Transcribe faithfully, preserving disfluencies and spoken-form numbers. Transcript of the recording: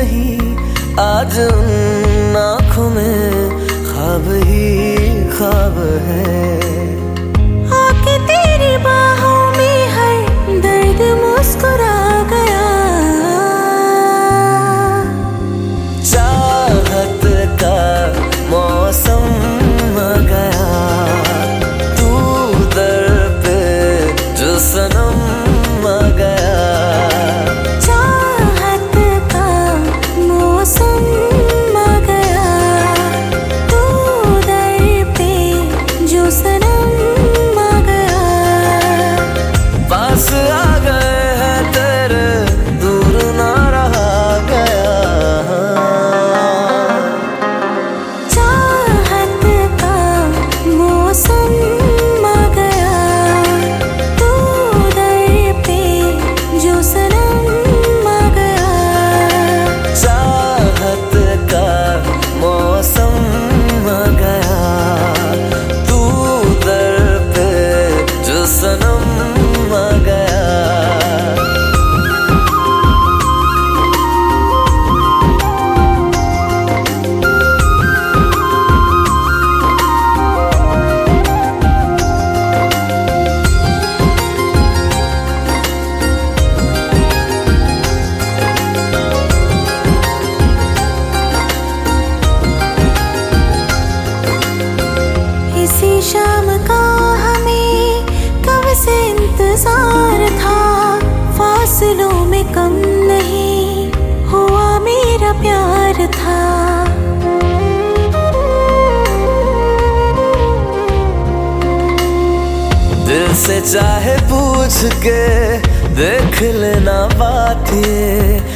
नहीं, आज उन आँखों में ख्वाब ही ख्वाब है। आके तेरी बाहों में हर दर्द मुस्कुरा गया, चाहत का मौसम आ गया, तू दर पे जो सनम आ गया। चाहत का मौसम आ गया, तू दर पे जो सनम आ गया। पास आ गए हैं तेरे, दूर ना रहा गया। चाहत का मौसम आ गया, तू दर पे जो सनम आ गया। चाहत का मौसम आ गया, तू दर पे जो सनम आ गया। इसी शाम का हमें कब से इंतजार था, फासलों में कम नहीं हुआ मेरा प्यार था। दिल से चाहे पूछ के देख लेना बात ये,